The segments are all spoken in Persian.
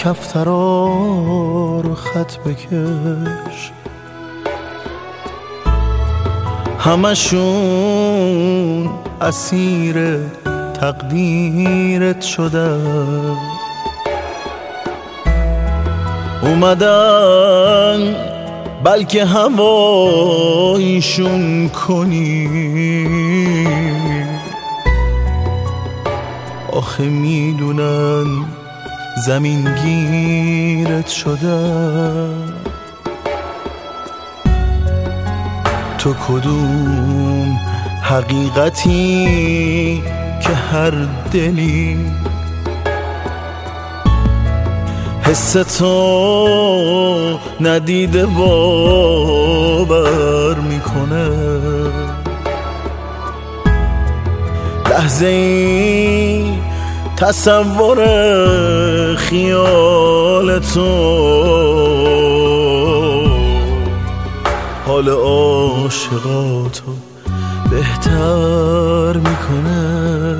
کفترا رو خط بکش، همشون اسیر تقدیرت شدن. اومدن بلکه هوایشون کنی، آخه میدونن زمین گیرت شدن. تو کدوم حقیقتی که هر دلی حس تو ندیده باور میکنه، لحظه ای تصور خیال تو حال عاشقاتو بهتر میکنه.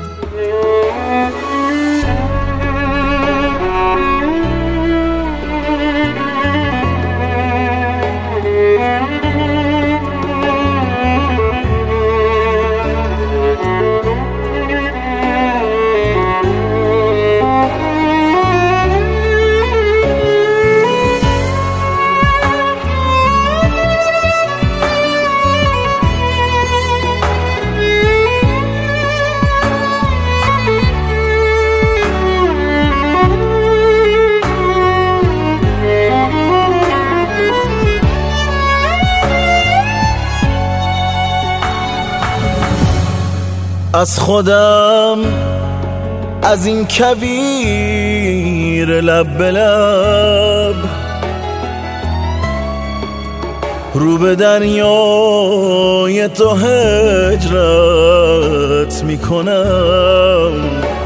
از خودم از این کویر لب به لب رو به دریای تو هجرت میکنم.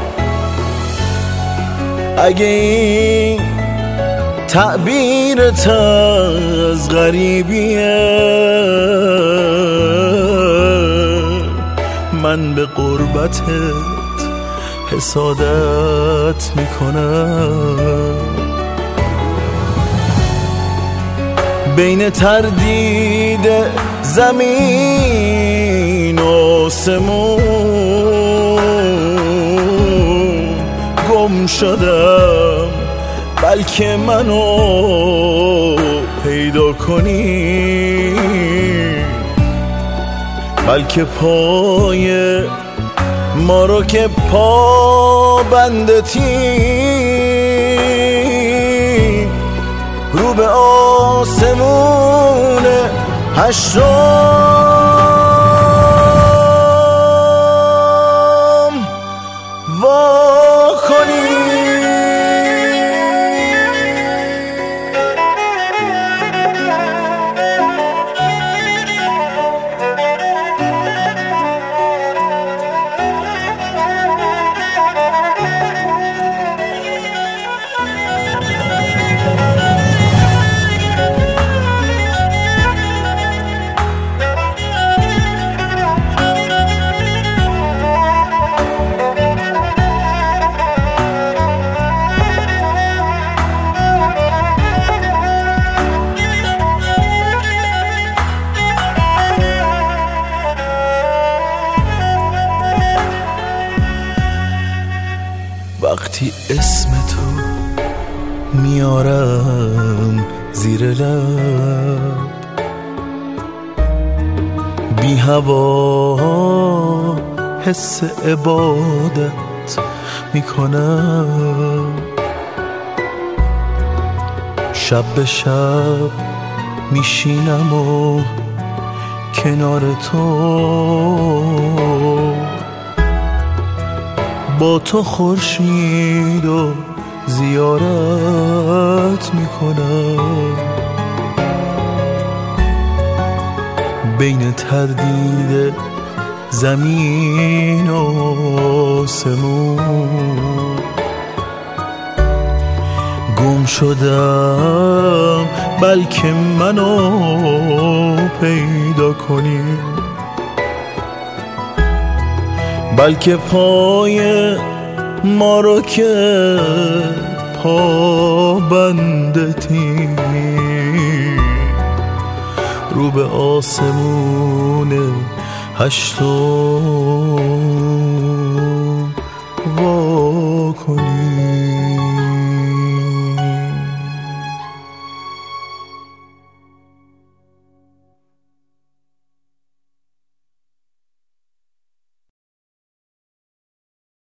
اگه این تعبیرت از غریبیه، من به غربتت حسادت میکنم. بین تردید زمین و آسمون گم شدم، بلکه منو پیدا کنی، بلکه پای ما رو که پا بندتی رو به آسمون هشتم وا کنی. وقتی اسم تو میارم زیر لب، بی هوا حس عبادت میکنم. شب به شب میشینم و کنار تو، با تو خورشید و زیارت میکنم. بین تردید زمین و آسمون گم شدم، بلکه منو پیدا کنی، بلکه پای ما رو که پا بندتی رو به آسمون هشتم وا کنی.